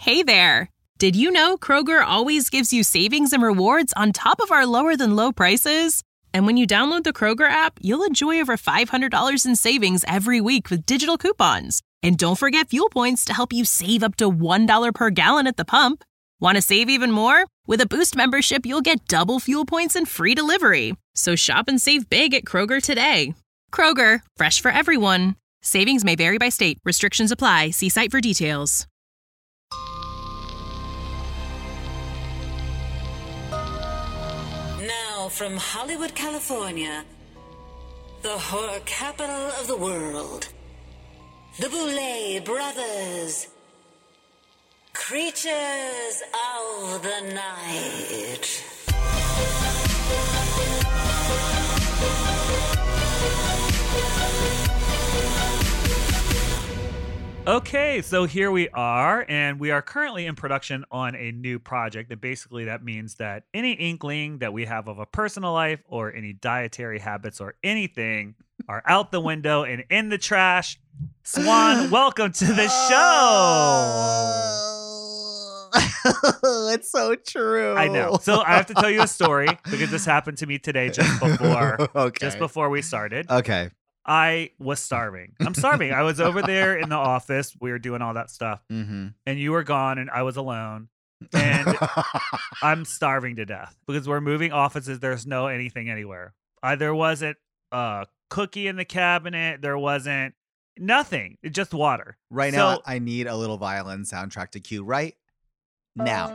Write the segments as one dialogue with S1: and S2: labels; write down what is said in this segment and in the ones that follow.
S1: Hey there! Did you know Kroger always gives you savings and rewards on top of our lower-than-low prices? And when you download the Kroger app, you'll enjoy over $500 in savings every week with digital coupons. And don't forget fuel points to help you save up to $1 per gallon at the pump. Want to save even more? With a Boost membership, you'll get double fuel points and free delivery. So shop and save big at Kroger today. Kroger, fresh for everyone. Savings may vary by state. Restrictions apply. See site for details.
S2: Now from Hollywood, California, the horror capital of the world, the Boulet Brothers, creatures of the night.
S3: Okay, so here we are, and we are currently in production on a new project. And basically that means that any inkling that we have of a personal life or any dietary habits or anything are out the window and in the trash. Swan, welcome to the show.
S4: It's so true.
S3: I know. So I have to tell you a story because this happened to me today just before we started.
S4: Okay.
S3: I was starving. I'm starving. I was over there in the office. We were doing all that stuff.
S4: Mm-hmm.
S3: And you were gone and I was alone. And I'm starving to death because we're moving offices. There's no anything anywhere. There wasn't a cookie in the cabinet. There wasn't nothing. It's just water.
S4: Right now, I need a little violin soundtrack to cue right now.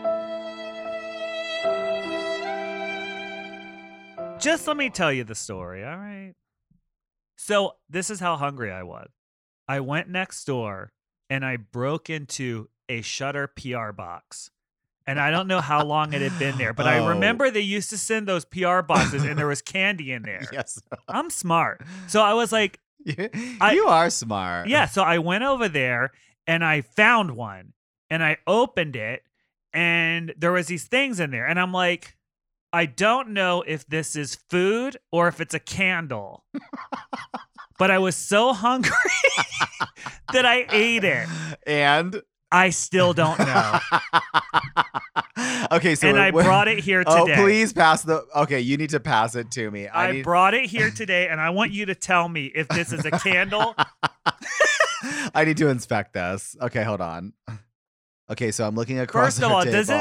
S3: Just let me tell you the story, all right? So this is how hungry I was. I went next door and I broke into a Shutter PR box. And I don't know how long it had been there, but I remember they used to send those PR boxes and there was candy in there.
S4: Yes.
S3: I'm smart. So I was like...
S4: You are smart.
S3: Yeah, so I went over there and I found one and I opened it and there was these things in there. And I'm like... I don't know if this is food or if it's a candle, but I was so hungry that I ate it.
S4: And
S3: I still don't know.
S4: Okay, so
S3: and I brought it here today.
S4: Oh, please pass the. Okay, you need to pass it to me.
S3: I brought it here today, and I want you to tell me if this is a candle.
S4: I need to inspect this. Okay, hold on. Okay, so I'm looking across.
S3: First of all, does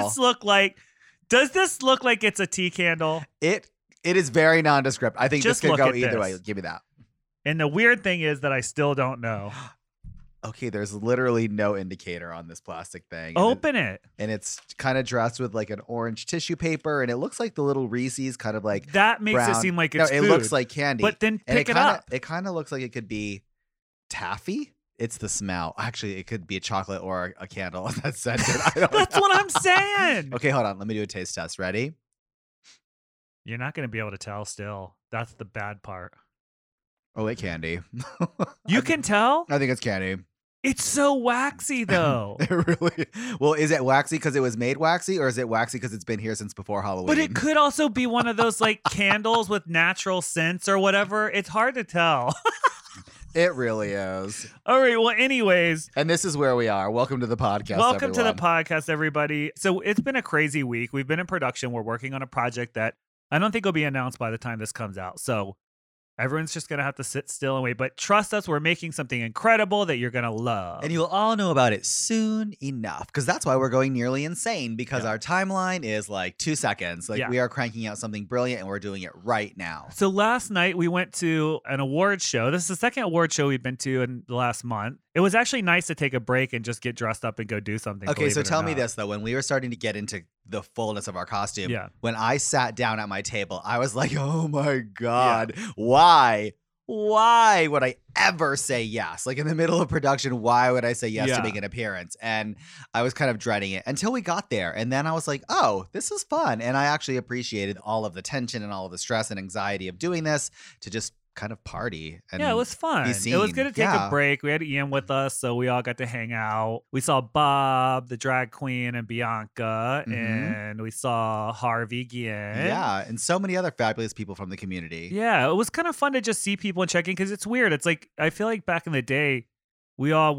S3: this look like it's a tea candle?
S4: It is very nondescript. I think
S3: Just
S4: this could go
S3: look at
S4: either
S3: this.
S4: way. Give me that.
S3: And the weird thing is that I still don't know.
S4: Okay, there's literally no indicator on this plastic thing.
S3: Open it.
S4: And it's kind of dressed with like an orange tissue paper, and it looks like the little Reese's kind of like
S3: that makes
S4: brown.
S3: It seem like it's
S4: no, it
S3: food.
S4: looks like candy.
S3: But then pick it
S4: kinda,
S3: up.
S4: It kind of looks like it could be taffy. It's the smell. Actually, it could be a chocolate or a candle that's scented.
S3: That's what I'm saying.
S4: Okay, hold on. Let me do a taste test. Ready?
S3: You're not going to be able to tell still. That's the bad part.
S4: Oh, wait, candy.
S3: You can tell?
S4: I think it's candy.
S3: It's so waxy, though.
S4: It really. Well, is it waxy because it was made waxy, or is it waxy because it's been here since before Halloween?
S3: But it could also be one of those like candles with natural scents or whatever. It's hard to tell.
S4: It really is.
S3: All right. Well, anyways.
S4: And this is where we are. Welcome to the podcast.
S3: Welcome to the podcast, everybody. So it's been a crazy week. We've been in production. We're working on a project that I don't think will be announced by the time this comes out. So everyone's just going to have to sit still and wait. But trust us, we're making something incredible that you're going to love.
S4: And you'll all know about it soon enough, because that's why we're going nearly insane, because our timeline is like 2 seconds. Like we are cranking out something brilliant and we're doing it right now.
S3: So last night we went to an award show. This is the second award show we've been to in the last month. It was actually nice to take a break and just get dressed up and go do something.
S4: Okay, so tell me this, though. When we were starting to get into the fullness of our costume, when I sat down at my table, I was like, oh my God, why? Why would I ever say yes? Like in the middle of production, why would I say yes to make an appearance? And I was kind of dreading it until we got there. And then I was like, oh, this is fun. And I actually appreciated all of the tension and all of the stress and anxiety of doing this to just kind of party. And
S3: it was fun. It was good to take a break. We had Ian with us, so we all got to hang out. We saw Bob, the drag queen, and Bianca, and we saw Harvey Guillen.
S4: Yeah, and so many other fabulous people from the community.
S3: Yeah, it was kind of fun to just see people and check in, because it's weird. It's like, I feel like back in the day, we all would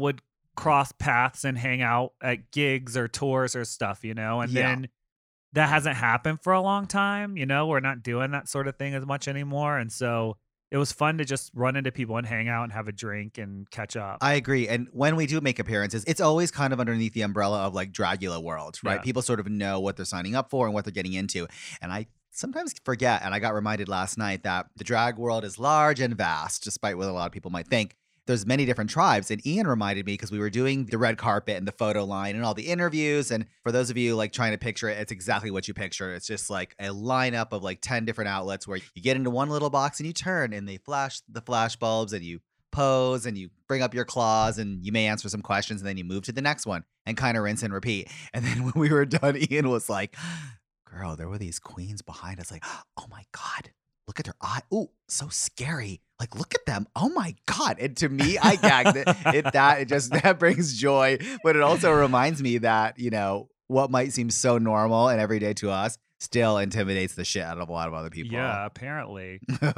S3: cross paths and hang out at gigs or tours or stuff, and then that hasn't happened for a long time. We're not doing that sort of thing as much anymore. And so it was fun to just run into people and hang out and have a drink and catch up.
S4: I agree. And when we do make appearances, it's always kind of underneath the umbrella of like Dragula World, right?
S3: Yeah.
S4: People sort of know what they're signing up for and what they're getting into. And I sometimes forget, and I got reminded last night that the drag world is large and vast, despite what a lot of people might think. There's many different tribes. And Ian reminded me, because we were doing the red carpet and the photo line and all the interviews. And for those of you like trying to picture it, it's exactly what you picture. It's just like a lineup of like 10 different outlets where you get into one little box and you turn and they flash the flash bulbs and you pose and you bring up your claws and you may answer some questions and then you move to the next one and kind of rinse and repeat. And then when we were done, Ian was like, girl, there were these queens behind us. Like, oh my God. Look at their eye. Ooh, so scary. Like, look at them. Oh my God. And to me, I gagged it. That brings joy. But it also reminds me that, what might seem so normal and everyday to us still intimidates the shit out of a lot of other people.
S3: Yeah, apparently.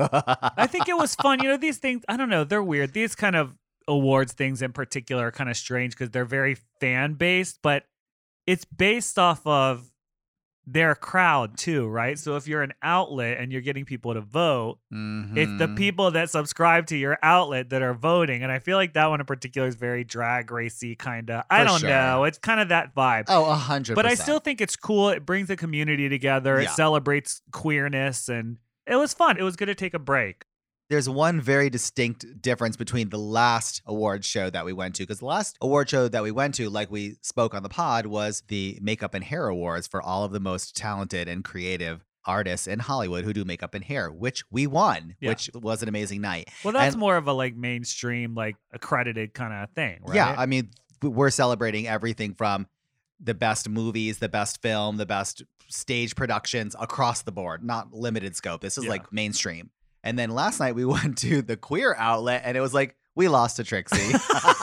S3: I think it was fun. These things, I don't know, they're weird. These kind of awards things in particular are kind of strange because they're very fan-based, but it's based off of their crowd too, right? So if you're an outlet and you're getting people to vote, it's the people that subscribe to your outlet that are voting. And I feel like that one in particular is very drag racy kind of. I don't know. It's kind of that vibe.
S4: Oh, 100%.
S3: But I still think it's cool. It brings the community together. It celebrates queerness, and it was fun. It was good to take a break.
S4: There's one very distinct difference between the last award show that we went to, because the last award show that we went to, like we spoke on the pod, was the Makeup and Hair Awards for all of the most talented and creative artists in Hollywood who do makeup and hair, which we won, which was an amazing night.
S3: Well, that's more of a like mainstream, like accredited kind of thing, right?
S4: Yeah, I mean, we're celebrating everything from the best movies, the best film, the best stage productions across the board, not limited scope. This is like mainstream. And then last night we went to the queer outlet and it was like, we lost to Trixie.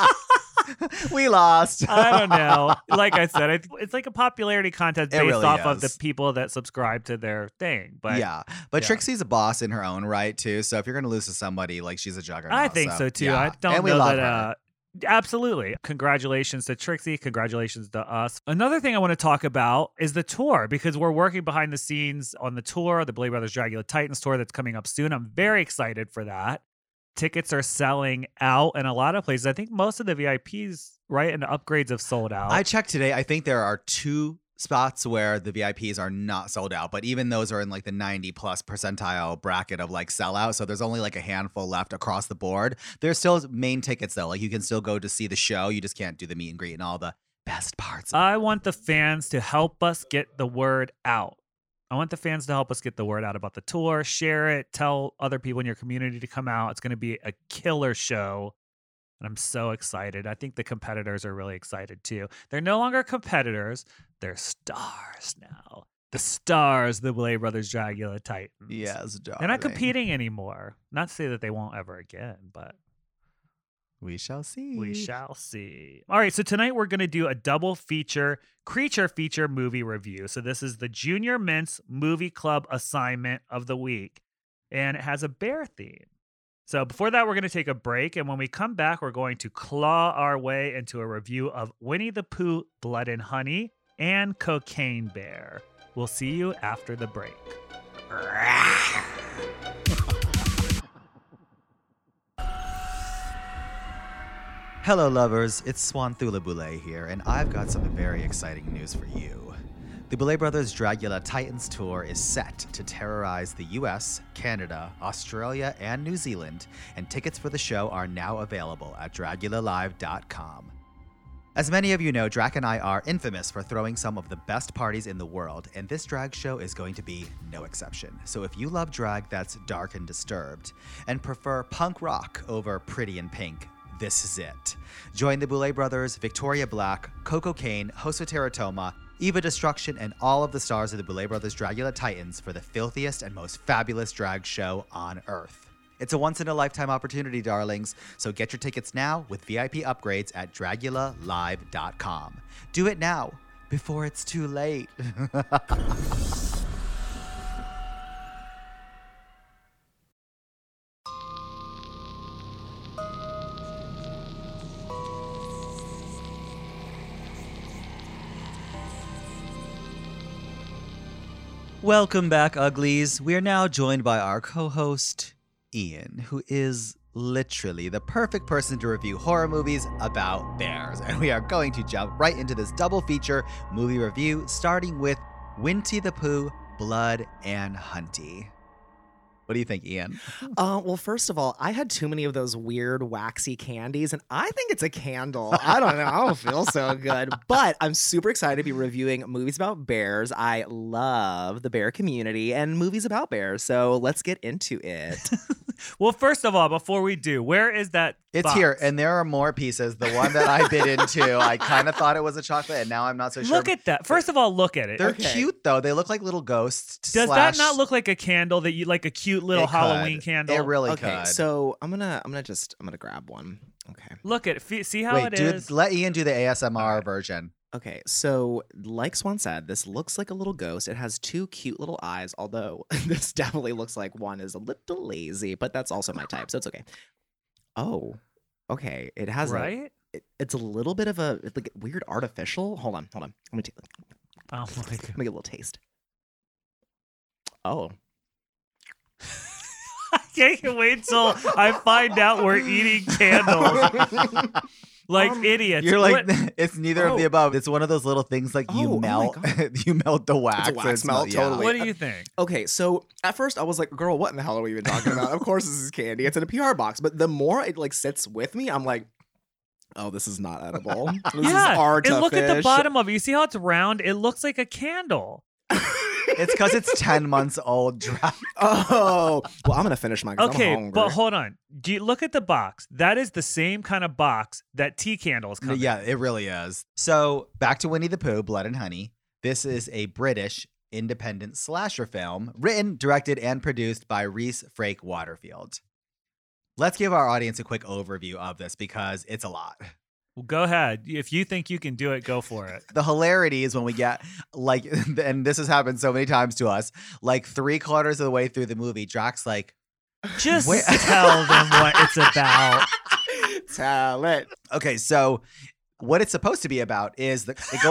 S4: We lost.
S3: I don't know. Like I said, it's like a popularity contest based
S4: really
S3: off
S4: is.
S3: of the people that subscribe to their thing. But
S4: Trixie's a boss in her own right too. So if you're going to lose to somebody, like she's a juggernaut.
S3: I think so too.
S4: Yeah.
S3: I don't
S4: and we
S3: know
S4: love
S3: that.
S4: her.
S3: Absolutely. Congratulations to Trixie. Congratulations to us. Another thing I want to talk about is the tour, because we're working behind the scenes on the tour, the Boulay Brothers Dragula Titans tour that's coming up soon. I'm very excited for that. Tickets are selling out in a lot of places. I think most of the VIPs, right, and the upgrades have sold out.
S4: I checked today. I think there are 2 spots where the VIPs are not sold out, but even those are in like the 90 plus percentile bracket of like sellout. So there's only like a handful left across the board. There's still main tickets though. Like you can still go to see the show. You just can't do the meet and greet and all the best parts.
S3: I want the fans to help us get the word out. I want the fans to help us get the word out about the tour. Share it. Tell other people in your community to come out. It's going to be a killer show. And I'm so excited. I think the competitors are really excited too. They're no longer competitors. They're stars now. The stars, the Boulay Brothers Dragula Titans.
S4: Yes, darling.
S3: They're not competing anymore. Not to say that they won't ever again, but
S4: we shall see.
S3: We shall see. All right, so tonight we're going to do a double feature, creature feature movie review. So this is the Junior Mints Movie Club assignment of the week, and it has a bear theme. So before that, we're going to take a break, and when we come back, we're going to claw our way into a review of Winnie the Pooh, Blood and Honey, and Cocaine Bear. We'll see you after the break.
S4: Hello, lovers. It's Swanthula Boulay here, and I've got some very exciting news for you. The Boulay Brothers Dragula Titans Tour is set to terrorize the US, Canada, Australia, and New Zealand, and tickets for the show are now available at DragulaLive.com. As many of you know, Drac and I are infamous for throwing some of the best parties in the world, and this drag show is going to be no exception. So if you love drag that's dark and disturbed, and prefer punk rock over pretty and pink, this is it. Join the Boulay Brothers, Victoria Black, Coco Kane, Hoso Teratoma, Eva Destruction, and all of the stars of the Boulay Brothers Dragula Titans for the filthiest and most fabulous drag show on Earth. It's a once-in-a-lifetime opportunity, darlings, so get your tickets now with VIP upgrades at DragulaLive.com. Do it now, before it's too late. Welcome back, Uglies. We are now joined by our co-host, Ian, who is literally the perfect person to review horror movies about bears. And we are going to jump right into this double feature movie review, starting with Winnie the Pooh, Blood and Honey. What do you think, Ian?
S5: Well, first of all, I had too many of those weird waxy candies, and I think it's a candle. I don't know. I don't feel so good. But I'm super excited to be reviewing movies about bears. I love the bear community and movies about bears. So let's get into it.
S3: Well, first of all, before we do, where is that
S4: It's
S3: box?
S4: here, and there are more pieces. The one that I bit into, I kind of thought it was a chocolate, and now I'm not so sure.
S3: Look at that. First of all, look at it.
S4: They're cute, though. They look like little ghosts.
S3: Does that not look like a candle that you like a cute little Halloween candle?
S4: It really
S5: Okay,
S4: could.
S5: so I'm gonna grab one. Okay.
S3: Look at it. See how it is?
S4: Let Ian do the ASMR version.
S5: Okay, so like Swan said, this looks like a little ghost. It has two cute little eyes, although this definitely looks like one is a little lazy, but that's also my type, so it's okay. Oh, okay. It has it's a little bit of a like weird artificial. Hold on. Let me take.
S3: Oh my god.
S5: Let me get a little taste. Oh.
S3: I can't wait till I find out we're eating candles. Like idiots.
S4: You're like, it's neither of the above. It's one of those little things like you melt. You melt the wax.
S5: It's a wax melt,
S4: yeah.
S5: totally.
S3: What do you think?
S5: Okay, so at first I was like, girl, what in the hell are we even talking about? Of course this is candy. It's in a PR box. But the more it like sits with me, I'm like, oh, this is not edible. This is artificial.
S3: And look at the bottom of it. You see how it's round? It looks like a candle.
S4: It's because it's 10 months old. Dry.
S5: Oh, well, I'm going to finish mine because I'm hungry.
S3: But hold on. Do you look at the box? That is the same kind of box that tea candles come in.
S4: Yeah, it really is. So back to Winnie the Pooh, Blood and Honey. This is a British independent slasher film written, directed, and produced by Rhys Frake Waterfield. Let's give our audience a quick overview of this because it's a lot.
S3: Well, go ahead. If you think you can do it, go for it.
S4: The hilarity is when we get like, and this has happened so many times to us, like 3/4 of the way through the movie, Drax like,
S3: just tell them what it's about.
S5: Tell it.
S4: Okay, so what it's supposed to be about is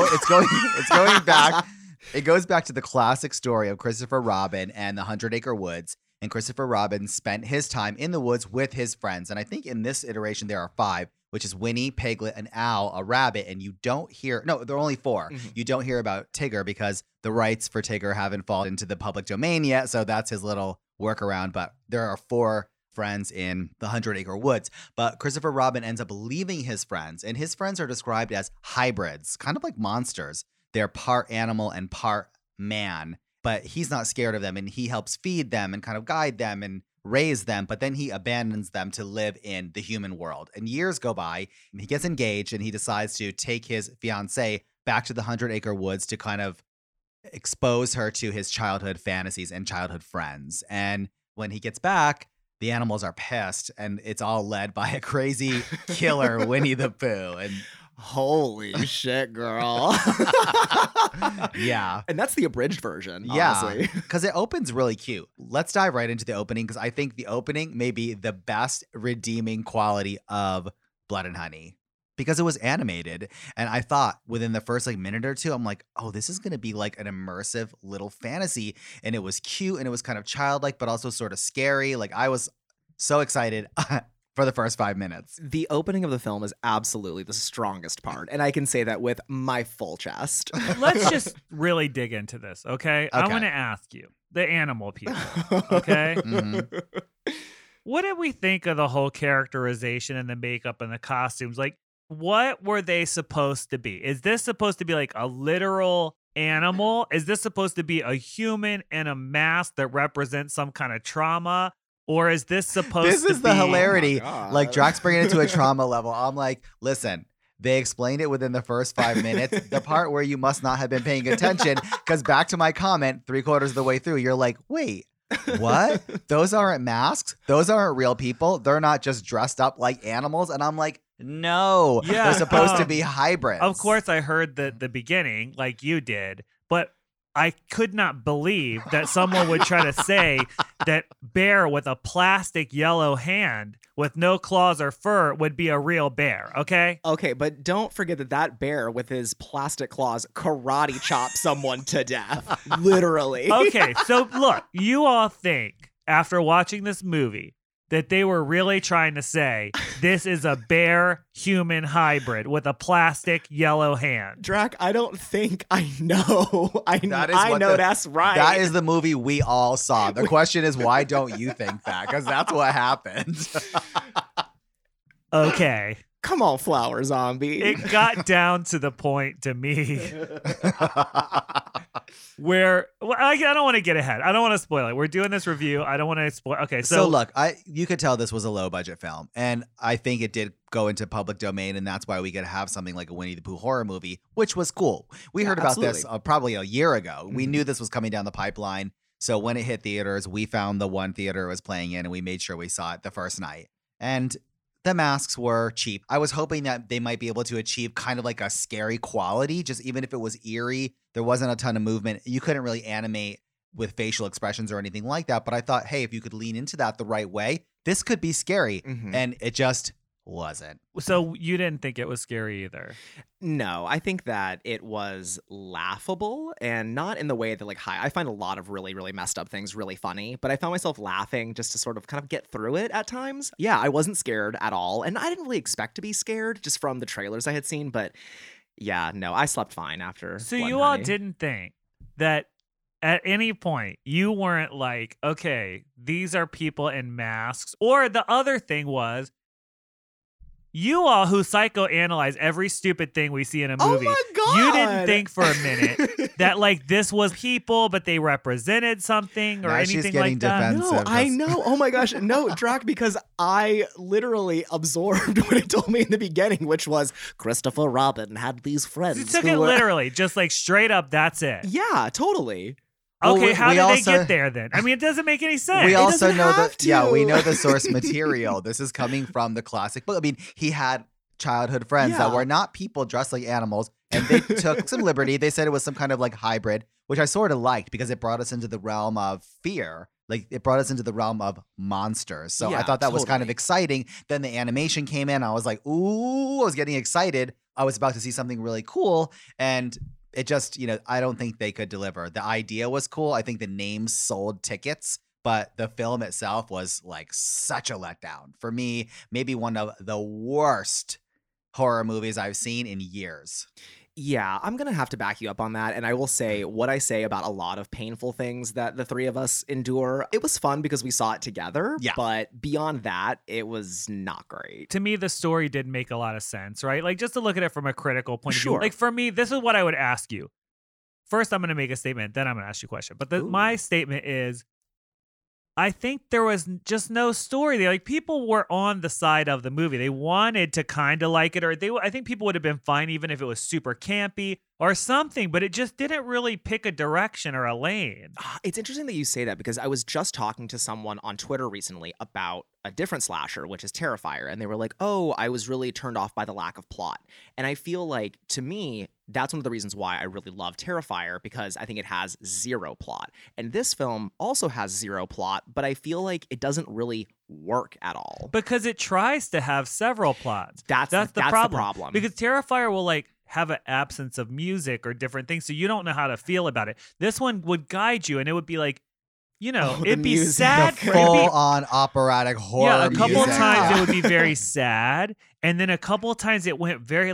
S4: it's going back. It goes back to the classic story of Christopher Robin and the 100 Acre Woods. And Christopher Robin spent his time in the woods with his friends. And I think in this iteration there are 5, which is Winnie, Piglet, an owl, a rabbit, and you don't hear – no, there are only 4. Mm-hmm. You don't hear about Tigger because the rights for Tigger haven't fallen into the public domain yet, so that's his little workaround. But there are 4 friends in the 100 Acre Woods. But Christopher Robin ends up leaving his friends, and his friends are described as hybrids, kind of like monsters. They're part animal and part man. But he's not scared of them, and he helps feed them and kind of guide them and raise them. But then he abandons them to live in the human world. And years go by, and he gets engaged, and he decides to take his fiancée back to the 100 Acre Woods to kind of expose her to his childhood fantasies and childhood friends. And when he gets back, the animals are pissed, and it's all led by a crazy killer, Winnie the Pooh. And
S5: holy shit, girl.
S4: Yeah.
S5: And that's the abridged version,
S4: yeah,
S5: honestly.
S4: Because it opens really cute. Let's dive right into the opening because I think the opening may be the best redeeming quality of Blood and Honey because it was animated. And I thought within the first minute or two, I'm like, oh, this is going to be like an immersive little fantasy. And it was cute and it was kind of childlike, but also sort of scary. Like I was so excited for the first 5 minutes.
S5: The opening of the film is absolutely the strongest part, and I can say that with my full chest.
S3: Let's just really dig into this, okay? I want to ask you, the animal people, okay?
S4: Mm-hmm.
S3: What did we think of the whole characterization and the makeup and the costumes? Like, what were they supposed to be? Is this supposed to be like a literal animal? Is this supposed to be a human in a mask that represents some kind of trauma? Or is this supposed to be...
S4: This is the hilarity. Like, Drax bringing it to a trauma level. I'm like, listen, they explained it within the first 5 minutes. The part where you must not have been paying attention, because back to my comment, 3/4 of the way through, you're like, wait, what? Those aren't masks? Those aren't real people? They're not just dressed up like animals? And I'm like, no, they're supposed to be hybrids.
S3: Of course, I heard the beginning like you did, but I could not believe that someone would try to say that bear with a plastic yellow hand with no claws or fur would be a real bear, okay?
S5: Okay, but don't forget that bear with his plastic claws karate chopped someone to death. Literally.
S3: Okay, so look, you all think after watching this movie that they were really trying to say this is a bear-human hybrid with a plastic yellow hand.
S5: Drac, I don't think I know. I
S4: That
S5: know that's right.
S4: That is the movie we all saw. The question is, why don't you think that? Because that's what happened.
S3: Okay.
S5: Come on, Flower Zombie.
S3: It got down to the point to me where I don't want to get ahead. I don't want to spoil it. We're doing this review. I don't want to spoil. Okay,
S4: so look, you could tell this was a low budget film, and I think it did go into public domain, and that's why we could have something like a Winnie the Pooh horror movie, which was cool. We heard about this probably a year ago. Mm-hmm. We knew this was coming down the pipeline. So when it hit theaters, we found the one theater it was playing in, and we made sure we saw it the first night. And the masks were cheap. I was hoping that they might be able to achieve kind of like a scary quality, just even if it was eerie, there wasn't a ton of movement. You couldn't really animate with facial expressions or anything like that. But I thought, hey, if you could lean into that the right way, this could be scary. Mm-hmm. And it just wasn't.
S3: So you didn't think it was scary either?
S5: No, I think that it was laughable, and not in the way that I find a lot of really, really messed up things really funny, but I found myself laughing just to sort of kind of get through it at times. Yeah, I wasn't scared at all, and I didn't really expect to be scared just from the trailers I had seen, but yeah, no, I slept fine after.
S3: So you all didn't think that at any point you weren't like, okay, these are people in masks, or the other thing was, you all who psychoanalyze every stupid thing we see in a movie,
S5: oh my God,
S3: you didn't think for a minute that this was people, but they represented something or anything like that.
S5: No, I know. Oh my gosh. No, Drac, because I literally absorbed what it told me in the beginning, which was Christopher Robin had these friends.
S3: You took it literally, just straight up, that's it.
S5: Yeah, totally.
S3: Okay, well, how did they get there then? I mean, it doesn't make any sense.
S4: We also know that, we know the source material. This is coming from the classic book. I mean, he had childhood friends that were not people dressed like animals, and they took some liberty. They said it was some kind of hybrid, which I sort of liked because it brought us into the realm of fear. It brought us into the realm of monsters. So I thought that was kind of exciting. Then the animation came in. I was like, ooh, I was getting excited. I was about to see something really cool. And it just, I don't think they could deliver. The idea was cool. I think the names sold tickets, but the film itself was such a letdown. For me, maybe one of the worst horror movies I've seen in years.
S5: Yeah, I'm going to have to back you up on that. And I will say what I say about a lot of painful things that the three of us endure. It was fun because we saw it together. Yeah. But beyond that, it was not great.
S3: To me, the story did make a lot of sense, right? Just to look at it from a critical point of view. For me, this is what I would ask you. First, I'm going to make a statement. Then I'm going to ask you a question. But my statement is, I think there was just no story there. People were on the side of the movie. They wanted to kind of like it, or I think people would have been fine even if it was super campy or something, but it just didn't really pick a direction or a lane.
S5: It's interesting that you say that because I was just talking to someone on Twitter recently about a different slasher, which is Terrifier, and they were like, oh, I was really turned off by the lack of plot. And I feel like, to me, that's one of the reasons why I really love Terrifier, because I think it has zero plot. And this film also has zero plot, but I feel like it doesn't really work at all.
S3: Because it tries to have several plots.
S5: That's the problem.
S3: Because Terrifier will have an absence of music or different things, so you don't know how to feel about it. This one would guide you, and it would be it'd be sad.
S4: The full-on operatic horror
S3: music. Yeah, a couple of times it would be very sad, and then a couple of times it went very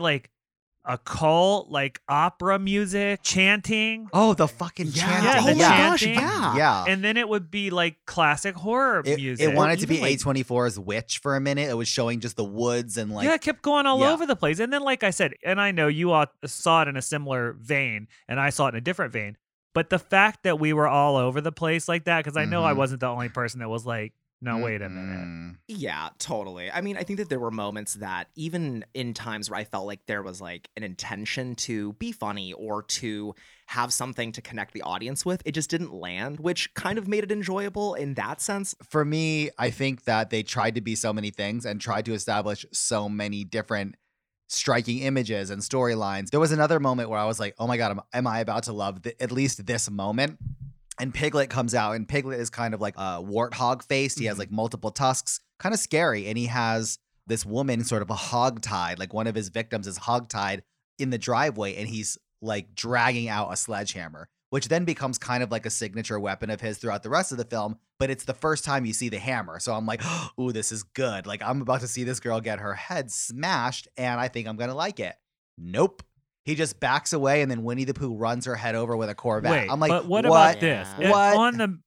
S3: occult, opera music, chanting.
S4: Oh, the fucking chanting.
S3: Yeah,
S5: oh my gosh, yeah.
S3: And then it would be classic horror music.
S4: It wanted to be A24's Witch for a minute. It was showing just the woods and
S3: it kept going all over the place. And then, like I said, and I know you all saw it in a similar vein, and I saw it in a different vein, but the fact that we were all over the place like that, because I know I wasn't the only person that was no, wait a minute.
S5: Yeah, totally. I mean, I think that there were moments that even in times where I felt like there was an intention to be funny or to have something to connect the audience with, it just didn't land, which kind of made it enjoyable in that sense.
S4: For me, I think that they tried to be so many things and tried to establish so many different striking images and storylines. There was another moment where I was like, oh my God, am I about to love at least this moment? And Piglet comes out, and Piglet is kind of like warthog faced. He has like multiple tusks, kind of scary. And he has this woman sort of a hog-tied, like one of his victims is hog-tied in the driveway, and he's like dragging out a sledgehammer, which then becomes kind of like a signature weapon of his throughout the rest of the film. But it's the first time you see the hammer. So I'm like, ooh, this is good. Like, I'm about to see this girl get her head smashed, and I think I'm going to like it. Nope. He just backs away, and then Winnie the Pooh runs her head over with a Corvette.
S3: Wait,
S4: I'm like,
S3: but what about this?
S4: What?
S3: On the,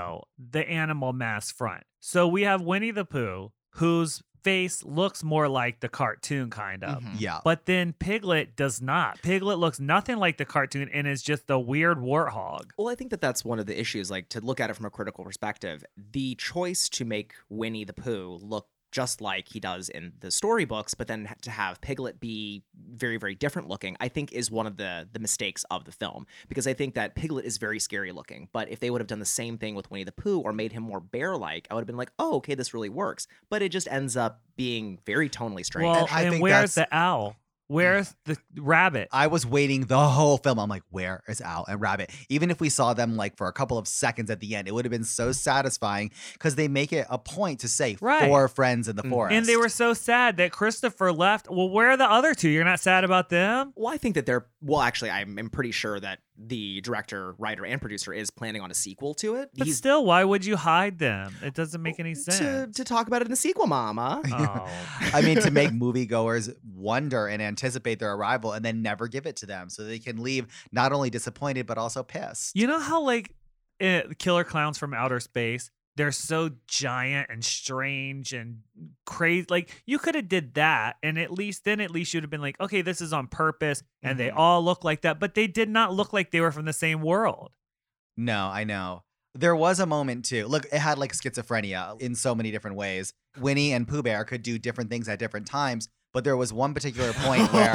S3: the animal mask front. So we have Winnie the Pooh, whose face looks more like the cartoon kind of.
S4: Mm-hmm. Yeah.
S3: But then Piglet does not. Piglet looks nothing like the cartoon and is just a weird warthog.
S5: Well, I think that's one of the issues, like to look at it from a critical perspective. The choice to make Winnie the Pooh look just like he does in the storybooks, but then to have Piglet be very, very different looking, I think is one of the mistakes of the film. Because I think that Piglet is very scary looking. But if they would have done the same thing with Winnie the Pooh or made him more bear-like, I would have been like, oh, okay, this really works. But it just ends up being very tonally strange.
S3: Well, and where's the owl? Where's the rabbit?
S4: I was waiting the whole film. I'm like, where is Owl and Rabbit? Even if we saw them like for a couple of seconds at the end, it would have been so satisfying because they make it a point to say four friends in the forest.
S3: And they were so sad that Christopher left. Well, where are the other two? You're not sad about them?
S5: Well, I think that actually, I'm pretty sure that the director, writer, and producer is planning on a sequel to it.
S3: But still, why would you hide them? It doesn't make any sense.
S5: To talk about it in the sequel, Mama.
S3: Oh.
S4: I mean, to make moviegoers wonder and anticipate their arrival and then never give it to them so they can leave not only disappointed, but also pissed.
S3: You know how, like, Killer Clowns from Outer Space, they're so giant and strange and crazy. Like, you could have did that, and at least you'd have been like, okay, this is on purpose, and they all look like that. But they did not look like they were from the same world.
S4: No, I know. There was a moment, too. Look, it had, like, schizophrenia in so many different ways. Winnie and Pooh Bear could do different things at different times, but there was one particular point where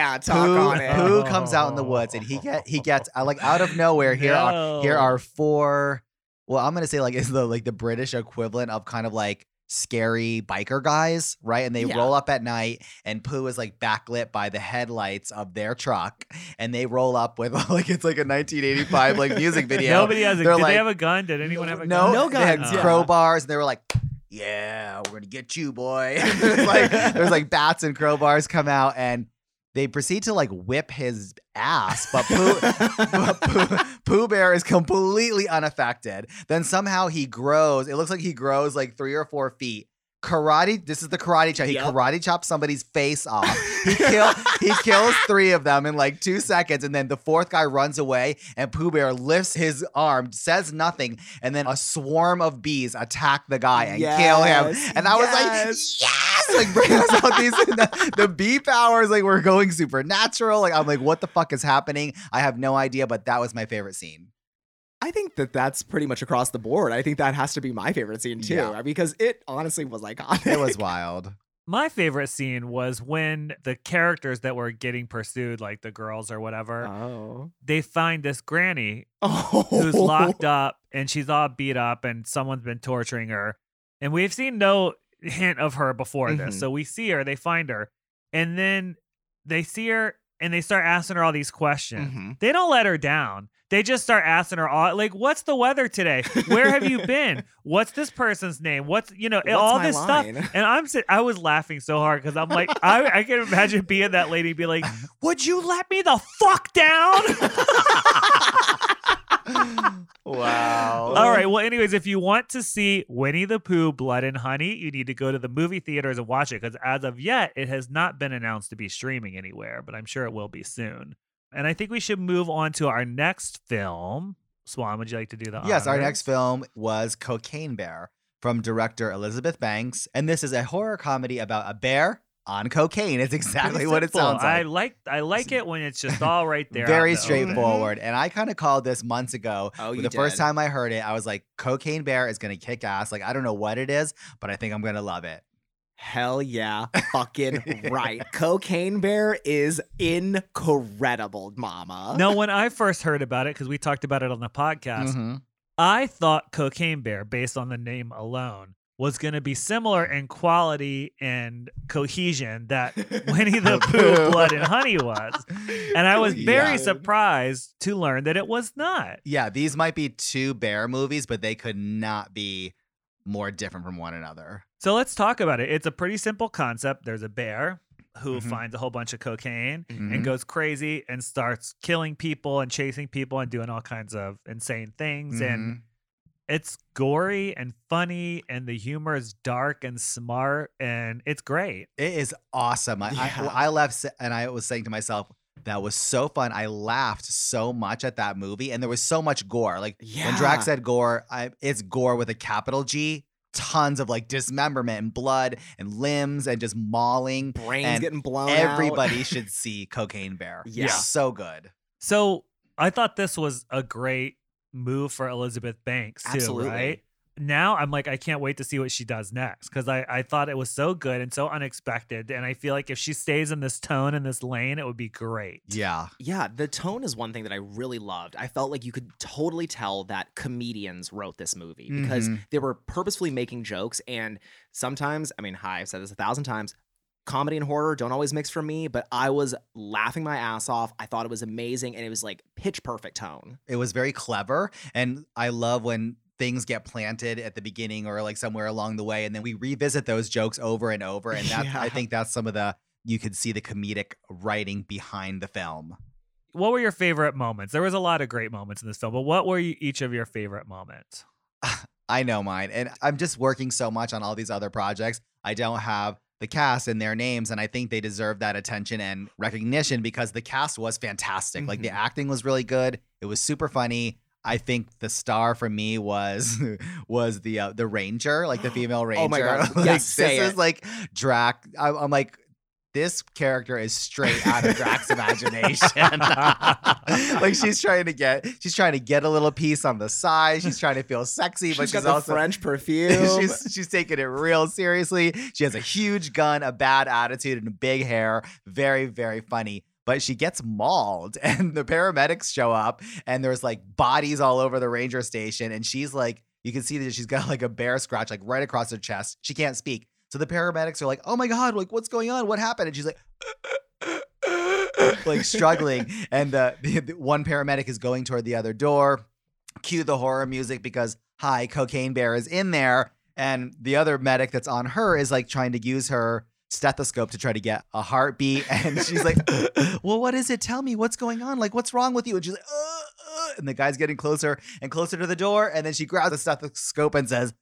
S4: Pooh comes out in the woods, and he gets like out of nowhere. Here are four. Well, I'm gonna say like is the British equivalent of kind of like scary biker guys, right? And they roll up at night, and Pooh is like backlit by the headlights of their truck, and they roll up with like it's like a 1985 like music video.
S3: Nobody has a gun. Did they have a gun? Did anyone have a gun?
S4: No guns. They had crowbars, and they were like, yeah, we're gonna get you, boy. there's like bats and crowbars come out, and they proceed to like whip his ass, but Pooh Bear is completely unaffected. Then somehow he grows. It looks like he grows like 3 or 4 feet. This is the karate chop. He karate chops somebody's face off. He kills 3 of them in like 2 seconds, and then the 4th guy runs away, and Pooh Bear lifts his arm, says nothing, and then a swarm of bees attack the guy and kill him. And I was like, yes! Like, bring us out these the bee powers, like we're going supernatural. Like, I'm like, what the fuck is happening? I have no idea, but that was my favorite scene.
S5: I think that's pretty much across the board. I think that has to be my favorite scene too, because it honestly was iconic.
S4: It was wild.
S3: My favorite scene was when the characters that were getting pursued, like the girls or whatever, they find this granny who's locked up, and she's all beat up, and someone's been torturing her. And we've seen no hint of her before this. So we see her, they find her, and then they see her, and they start asking her all these questions. They don't let her down. They just start asking her all, like, what's the weather today? Where have you been? What's this person's name? What's all this stuff. And I was laughing so hard because I'm like, I can imagine being that lady, be like, would you let me the fuck down?
S4: Wow.
S3: All right. Well, anyways, if you want to see Winnie the Pooh, Blood and Honey, you need to go to the movie theaters and watch it, because as of yet, it has not been announced to be streaming anywhere, but I'm sure it will be soon. And I think we should move on to our next film. Swan, would you like to do the honors?
S4: Yes, our next film was Cocaine Bear from director Elizabeth Banks. And this is a horror comedy about a bear on cocaine. It's exactly what it sounds like.
S3: I like it when it's just all right there.
S4: Very straightforward. And I kind of called this months ago. First time I heard it, I was like, Cocaine Bear is going to kick ass. Like, I don't know what it is, but I think I'm going to love it.
S5: Hell yeah, fucking right. Cocaine Bear is incredible, mama.
S3: Now, when I first heard about it, because we talked about it on the podcast, I thought Cocaine Bear, based on the name alone, was going to be similar in quality and cohesion that Winnie the Pooh Blood and Honey was. And I was very surprised to learn that it was not.
S4: Yeah, these might be two bear movies, but they could not be more different from one another.
S3: So let's talk about it. It's a pretty simple concept. There's a bear who finds a whole bunch of cocaine and goes crazy and starts killing people and chasing people and doing all kinds of insane things. And it's gory and funny, and the humor is dark and smart, and it's great.
S4: It is awesome. I left, and I was saying to myself, that was so fun. I laughed so much at that movie, and there was so much gore. Like when Drax said gore, it's gore with a capital G. Tons of like dismemberment and blood and limbs and just mauling.
S5: Brains getting blown out.
S4: Everybody should see Cocaine Bear.
S5: Yeah.
S4: So good.
S3: So I thought this was a great move for Elizabeth Banks too,
S5: Absolutely.
S3: right? Now I'm like, I can't wait to see what she does next, because I thought it was so good and so unexpected, and I feel like if she stays in this tone and this lane, it would be great.
S4: Yeah.
S5: Yeah, the tone is one thing that I really loved. I felt like you could totally tell that comedians wrote this movie because they were purposefully making jokes, and sometimes, I mean, I've said this 1,000 times, comedy and horror don't always mix for me, but I was laughing my ass off. I thought it was amazing, and it was like pitch perfect tone.
S4: It was very clever, and I love when things get planted at the beginning or like somewhere along the way, and then we revisit those jokes over and over, and that I think that's some of you could see the comedic writing behind the film.
S3: What were your favorite moments? There was a lot of great moments in this film, but what were each of your favorite moments?
S4: I know mine, and I'm just working so much on all these other projects. I don't have the cast and their names, and I think they deserve that attention and recognition because the cast was fantastic. Like the acting was really good. It was super funny. I think the star for me was the ranger, like the female ranger.
S5: Oh my God.
S4: Like,
S5: Yes,
S4: this is like Drax. I'm like, this character is straight out of Drax's imagination. Like she's trying to get a little piece on the side. She's trying to feel sexy, but she's
S5: got
S4: also
S5: the French perfume.
S4: she's taking it real seriously. She has a huge gun, a bad attitude, and big hair. Very, very funny. But she gets mauled, and the paramedics show up, and there's like bodies all over the ranger station, and she's like, you can see that she's got like a bear scratch like right across her chest. She can't speak. So the paramedics are like, oh my God, like what's going on? What happened? And she's like struggling. And the one paramedic is going toward the other door. Cue the horror music because Cocaine Bear is in there. And the other medic that's on her is like trying to use her stethoscope to try to get a heartbeat. And she's like, well, what is it? Tell me what's going on. Like, what's wrong with you? And she's like, and the guy's getting closer and closer to the door. And then she grabs the stethoscope and says,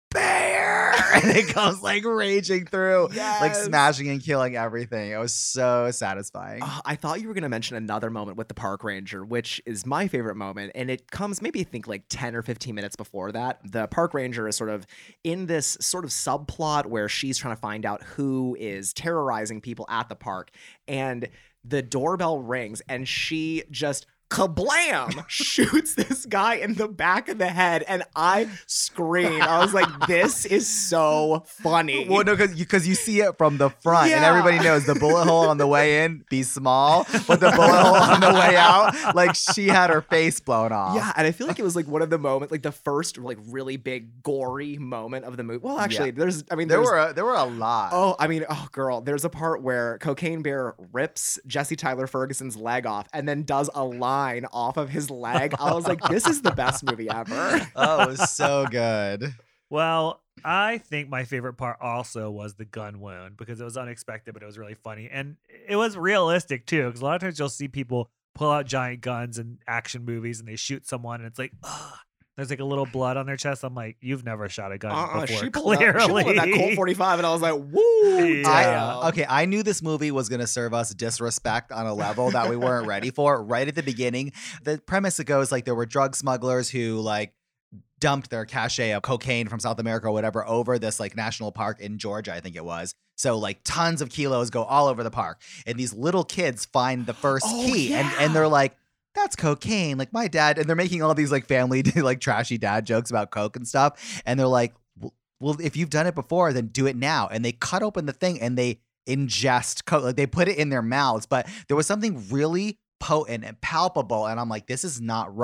S4: bear. And it comes like raging through, like smashing and killing everything. It was so satisfying.
S5: I thought you were going to mention another moment with the park ranger, which is my favorite moment. And it comes maybe I think like 10 or 15 minutes before that. The park ranger is sort of in this sort of subplot where she's trying to find out who is terrorizing people at the park. And the doorbell rings and she just kablam shoots this guy in the back of the head, and I screamed. I was like, this is so funny.
S4: Well, no, because you see it from the front, and everybody knows the bullet hole on the way in be small, but the bullet hole on the way out, like she had her face blown off.
S5: Yeah, and I feel like it was like one of the moments, like the first like really big gory moment of the movie. Well, actually, there were a lot.
S4: Oh,
S5: I mean, girl, there's a part where Cocaine Bear rips Jesse Tyler Ferguson's leg off and then does a line off of his leg. I was like, this is the best movie ever.
S4: Oh, it was so good.
S3: Well, I think my favorite part also was the gun wound because it was unexpected, but it was really funny. And it was realistic too, because a lot of times you'll see people pull out giant guns in action movies and they shoot someone and it's like, ugh. There's like a little blood on their chest. I'm like, you've never shot a gun before.
S5: She
S3: clearly.
S5: Pulled that Colt 45 and I was like, woo.
S3: Yeah.
S4: I knew this movie was going to serve us disrespect on a level that we weren't ready for. Right at the beginning, the premise it goes like there were drug smugglers who like dumped their cache of cocaine from South America or whatever over this like national park in Georgia, I think it was. So like tons of kilos go all over the park. And these little kids find the first key and they're like, that's cocaine. Like my dad, and they're making all these like family, like trashy dad jokes about coke and stuff. And they're like, well, if you've done it before, then do it now. And they cut open the thing and they ingest coke. Like they put it in their mouths, but there was something really potent and palpable. And I'm like, this is not right.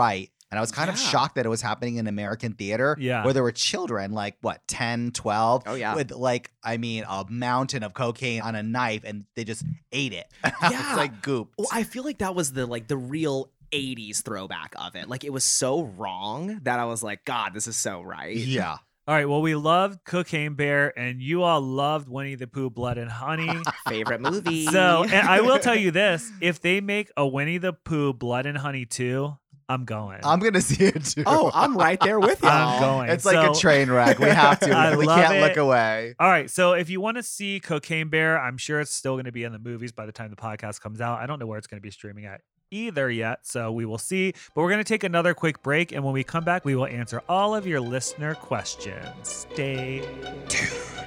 S4: And I was kind of shocked that it was happening in American theater where there were children, like, 10, 12?
S5: Oh, yeah.
S4: With, like, I mean, a mountain of cocaine on a knife, and they just ate it.
S5: Yeah.
S4: It's like goop.
S5: Well, I feel like that was the real 80s throwback of it. Like, it was so wrong that I was like, God, this is so right.
S4: Yeah.
S3: All right, well, we loved Cocaine Bear, and you all loved Winnie the Pooh, Blood and Honey.
S5: Favorite movie.
S3: So, and I will tell you this. If they make a Winnie the Pooh, Blood and Honey 2, I'm going.
S4: I'm going to see it, too.
S5: Oh, I'm right there with you.
S3: I'm going.
S4: It's like a train wreck. We have to. We can't look away.
S3: All right, so if you want to see Cocaine Bear, I'm sure it's still going to be in the movies by the time the podcast comes out. I don't know where it's going to be streaming at either yet, so we will see. But we're going to take another quick break, and when we come back, we will answer all of your listener questions. Stay tuned.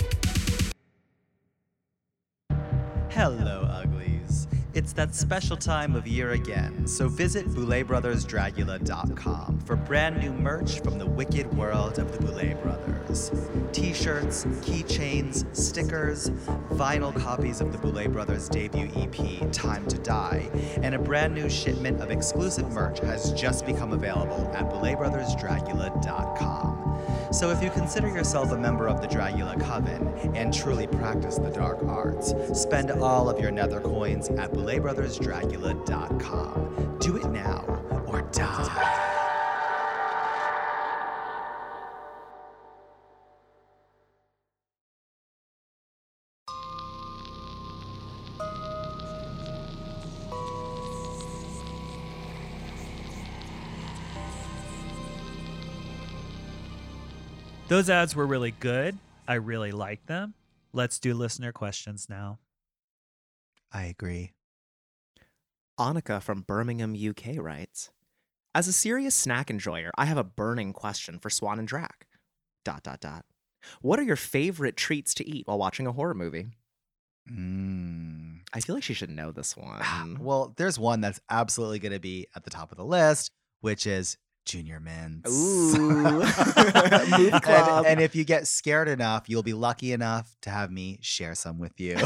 S4: Hello, uglies. It's that special time of year again, so visit BouletBrothersDragula.com for brand new merch from the wicked world of the Boulet Brothers. T-shirts, keychains, stickers, vinyl copies of the Boulet Brothers debut EP, Time to Die, and a brand new shipment of exclusive merch has just become available at BouletBrothersDragula.com. So if you consider yourself a member of the Dragula Coven and truly practice the dark arts, spend all of your nether coins at BouletBrothersDragula.com. Do it now or die.
S3: Those ads were really good. I really like them. Let's do listener questions now.
S4: I agree.
S5: Annika from Birmingham, UK writes, as a serious snack enjoyer, I have a burning question for Swan and Drac. ... What are your favorite treats to eat while watching a horror movie? I feel like she should know this one.
S4: Well, there's one that's absolutely going to be at the top of the list, which is Junior Mints.
S5: Ooh. Movie club.
S4: And if you get scared enough, you'll be lucky enough to have me share some with you.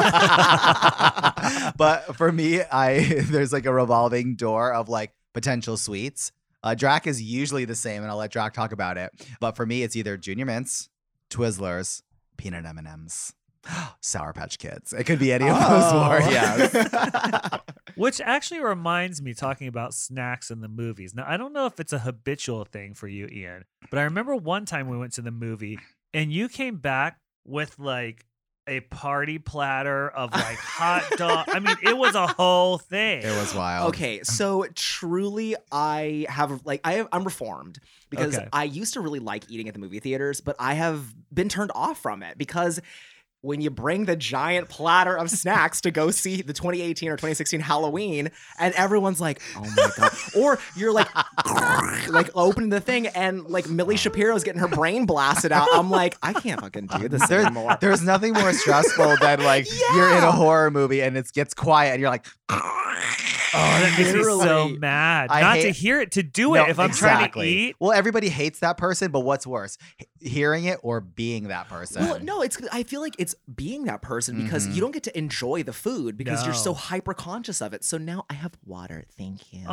S4: But for me, there's like a revolving door of like potential sweets. Drac is usually the same, and I'll let Drac talk about it. But for me, it's either Junior Mints, Twizzlers, peanut M&Ms, Sour Patch Kids. It could be any of those four. Yes.
S3: Which actually reminds me, talking about snacks in the movies. Now, I don't know if it's a habitual thing for you, Ian, but I remember one time we went to the movie and you came back with like a party platter of like hot dog. I mean, it was a whole thing.
S4: It was wild.
S5: Okay, so truly, I'm reformed because I used to really like eating at the movie theaters, but I have been turned off from it because when you bring the giant platter of snacks to go see the 2018 or 2016 Halloween, and everyone's like, oh my God. Or you're like opening the thing and like Millie Shapiro's getting her brain blasted out. I'm like, I can't fucking do this anymore.
S4: There's nothing more stressful than like you're in a horror movie and it gets quiet and you're like,
S3: oh, that makes me so mad. Not to hear it, to do it if I'm trying to eat.
S4: Well, everybody hates that person, but what's worse, hearing it or being that person?
S5: Well, no, I feel like it's being that person because you don't get to enjoy the food because you're so hyper conscious of it. So now I have water. Thank you.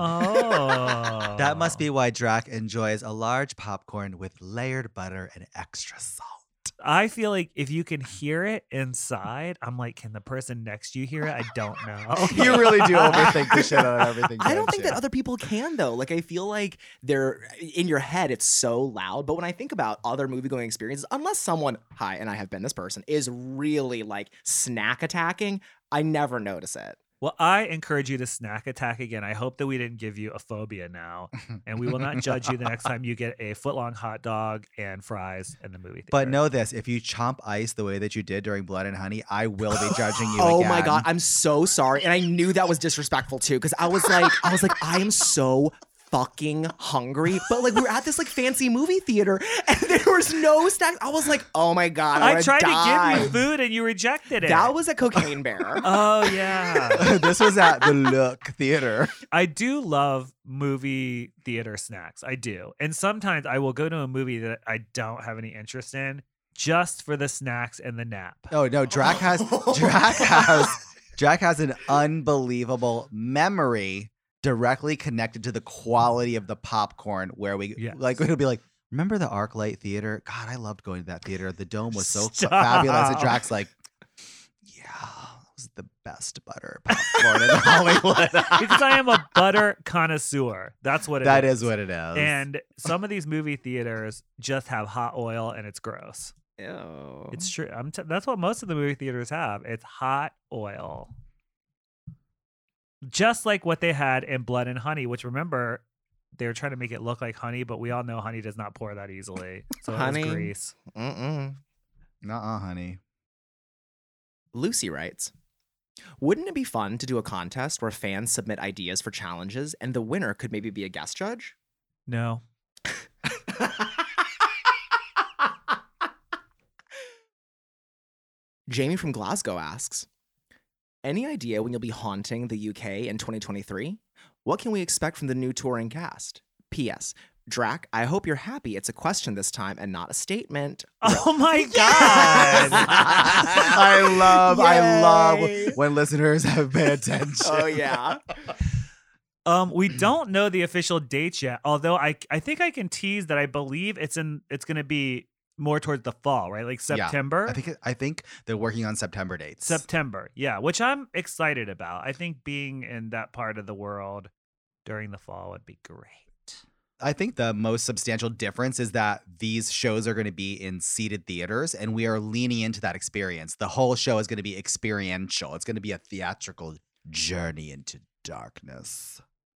S3: Oh.
S4: That must be why Drac enjoys a large popcorn with layered butter and extra salt.
S3: I feel like if you can hear it inside, I'm like, can the person next to you hear it? I don't know.
S4: You really do overthink the shit out of everything.
S5: I don't think that other people can, though. Like, I feel like they're in your head, it's so loud. But when I think about other movie-going experiences, unless someone, hi, and I have been this person, is really like snack attacking, I never notice it.
S3: Well, I encourage you to snack attack again. I hope that we didn't give you a phobia now. And we will not judge you the next time you get a footlong hot dog and fries in the movie theater.
S4: But know this, if you chomp ice the way that you did during Blood and Honey, I will be judging you
S5: Oh
S4: again.
S5: my God, I'm so sorry. And I knew that was disrespectful too, because I was like, I am so fucking hungry, but like we were at this like fancy movie theater and there was no snacks. I was like, oh my God, I
S3: tried
S5: to
S3: give you food and you rejected it.
S5: That was a Cocaine Bear.
S3: Oh yeah.
S4: This was at the Look Theater.
S3: I do love movie theater snacks. I do. And sometimes I will go to a movie that I don't have any interest in just for the snacks and the nap.
S4: Oh no, Drac has an unbelievable memory directly connected to the quality of the popcorn where we like it'll be like, remember the ArcLight Theater? God, I loved going to that theater. The dome was so fabulous. And Drax like, yeah, it was the best butter popcorn in Hollywood.
S3: Because I am a butter connoisseur. That's what it is.
S4: That is what it is.
S3: And some of these movie theaters just have hot oil and it's gross.
S5: Ew.
S3: It's true. That's what most of the movie theaters have. It's hot oil. Just like what they had in Blood and Honey, which, remember, they were trying to make it look like honey, but we all know honey does not pour that easily. So honey, it was grease.
S4: Nuh-uh, honey.
S5: Lucy writes, wouldn't it be fun to do a contest where fans submit ideas for challenges and the winner could maybe be a guest judge?
S3: No.
S5: Jamie from Glasgow asks, any idea when you'll be haunting the UK in 2023? What can we expect from the new touring cast? P.S. Drac, I hope you're happy it's a question this time and not a statement.
S3: Oh my God.
S4: I love when listeners have paid attention.
S5: Oh yeah.
S3: We don't know the official dates yet, although I think I can tease that I believe it's going to be more towards the fall, right? Like September.
S4: Yeah, I think they're working on September dates.
S3: September, yeah, which I'm excited about. I think being in that part of the world during the fall would be great.
S4: I think the most substantial difference is that these shows are going to be in seated theaters, and we are leaning into that experience. The whole show is going to be experiential. It's going to be a theatrical journey into darkness.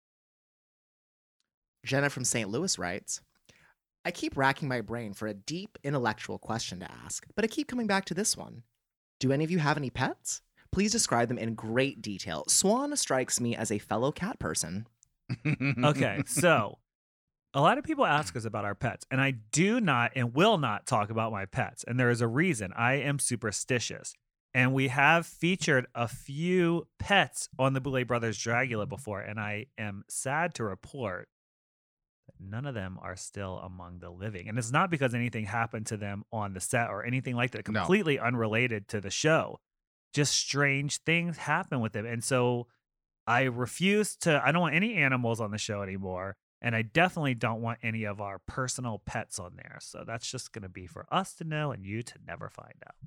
S5: Jenna from St. Louis writes, I keep racking my brain for a deep intellectual question to ask, but I keep coming back to this one. Do any of you have any pets? Please describe them in great detail. Swan strikes me as a fellow cat person.
S3: Okay, so a lot of people ask us about our pets, and I do not and will not talk about my pets. And there is a reason. I am superstitious. And we have featured a few pets on the Boulet Brothers Dragula before, and I am sad to report none of them are still among the living. And it's not because anything happened to them on the set or anything like that, completely unrelated to the show. Just strange things happen with them. And so I don't want any animals on the show anymore. And I definitely don't want any of our personal pets on there. So that's just going to be for us to know and you to never find out.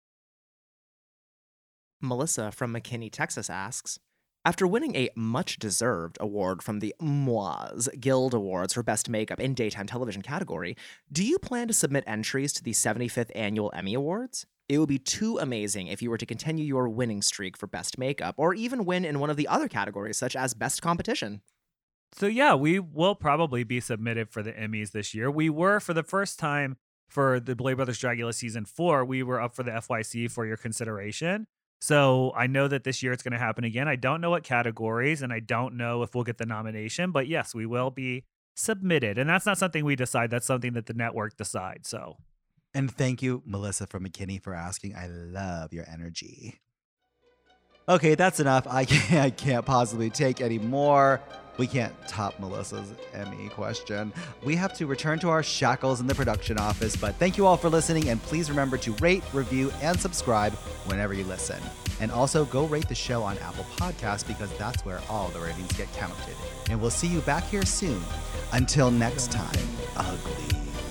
S5: Melissa from McKinney, Texas asks, after winning a much-deserved award from the Moise Guild Awards for Best Makeup in Daytime Television category, do you plan to submit entries to the 75th Annual Emmy Awards? It would be too amazing if you were to continue your winning streak for Best Makeup, or even win in one of the other categories, such as Best Competition.
S3: So yeah, we will probably be submitted for the Emmys this year. We were, for the first time for the Boulet Brothers Dragula Season 4, we were up for the FYC for your consideration. So I know that this year it's going to happen again. I don't know what categories, and I don't know if we'll get the nomination, but yes, we will be submitted. And that's not something we decide. That's something that the network decides. So,
S4: and thank you, Melissa from McKinney, for asking. I love your energy. Okay, that's enough. I can't possibly take any more. We can't top Melissa's Emmy question. We have to return to our shackles in the production office, but thank you all for listening, and please remember to rate, review, and subscribe whenever you listen. And also go rate the show on Apple Podcasts, because that's where all the ratings get counted. And we'll see you back here soon. Until next time, uglies.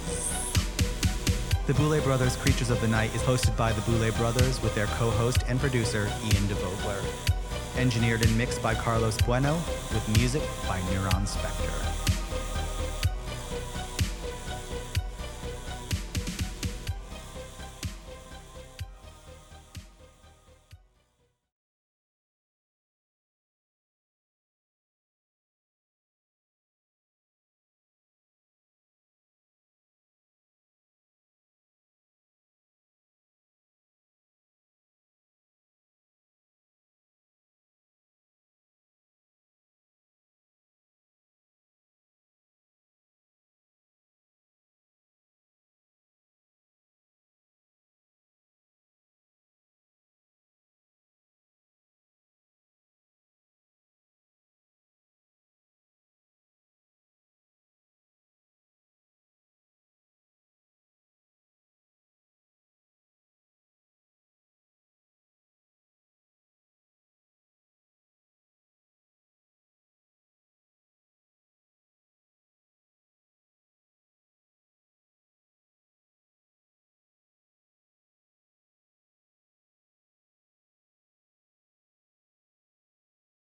S4: The Boulet Brothers Creatures of the Night is hosted by the Boulet Brothers with their co-host and producer, Ian DeVogler. Engineered and mixed by Carlos Bueno, with music by Neuron Spector.